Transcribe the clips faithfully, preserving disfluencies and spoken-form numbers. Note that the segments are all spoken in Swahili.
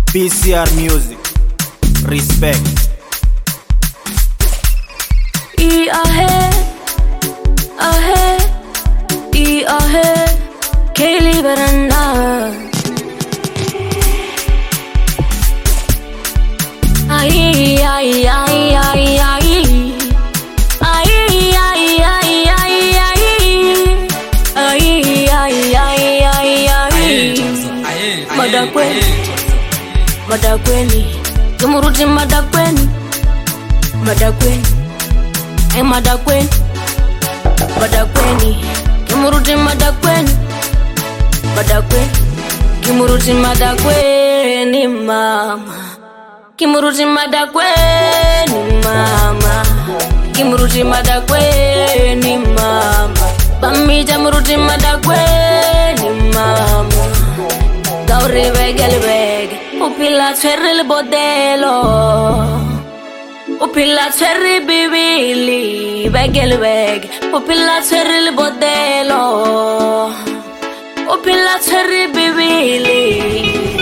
P C R Music, respect. E ahead, ahead, E ahead, Kaylee better not. Ay, ay, ay, ay, ay. Ay, ay, ay, ay, ay. Ay, ay, ay, ay, ay. Madakweni, madakweni, Kimuruti madakweni, madakweni, ay madakweni, madakweni, Kimuruti madakweni, madakweni, Kimuruti madakweni, mama. Kimuruti madakweni, mama. Kimuruti madakweni, mama. Bamija muruti madakweni, mama. Gauri begel beg, upila cherry bodelo, upila cherry bibili, begel beg, upila cherry bodelo, upila cherry bibili.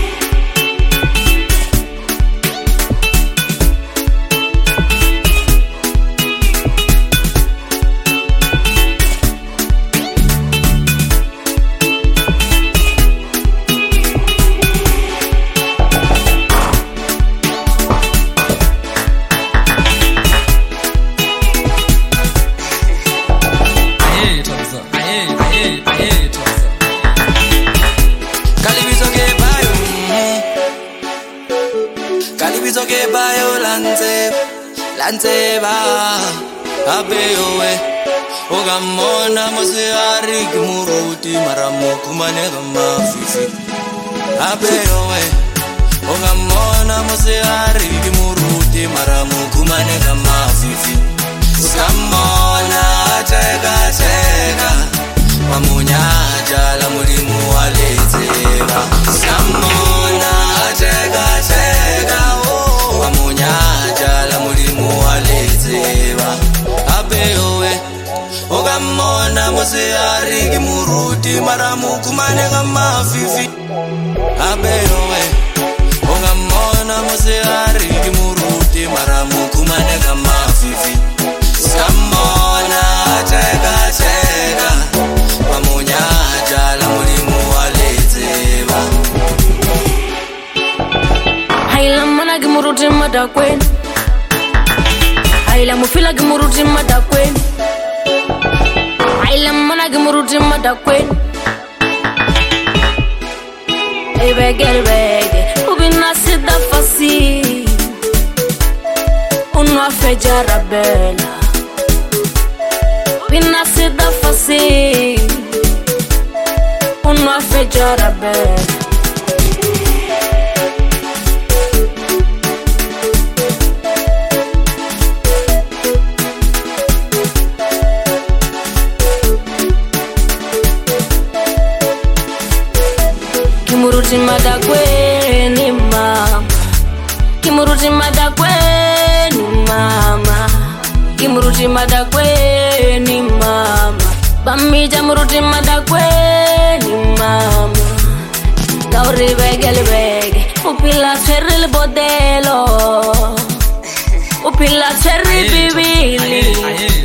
Kalibizo ke bayo lanze, lanze ba, abeyowe. Ogamona mose ari kimuruti maramu kumane gama fifi. Abeyowe. Ogamona mose ari kimuruti maramu kumane gama fifi. Ukamona cheka cheka, mamunya jala mulimu walezeba. Ukamona cheka cheka. Wamunyajala mulimu walezeba abeyowe ogamona mose ari kimuruti maramu kumane kama fifi abeyowe ogamona mose ari kimuruti maramu kumane kama fifi samona cheka cheka wamunyajala mulimu walezeba Haila mana gimuruti madakweni, Haila mufila gimuruti madakweni, Haila mana gimuruti madakweni. Hey begel bege, ubina sida fasi, unwa fejara bela. Ubina sida fasi, unwa fejara bela. Kimuruti madakweni, mama. Kimuruti madakweni, mama. Kimuruti madakweni, mama. Bamija muruti madakweni, mama. Gauri begel beg, upila cherry bodelo, upila cherry bibili.